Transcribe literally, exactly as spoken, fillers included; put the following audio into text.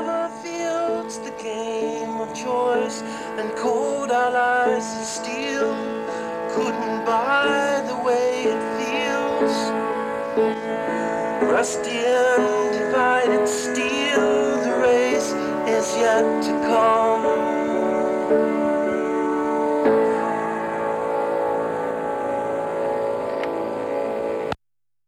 our fields, the game of choice, and cold our lives of steel couldn't buy the way it feels. Rusty and divided steel, the race is yet to come.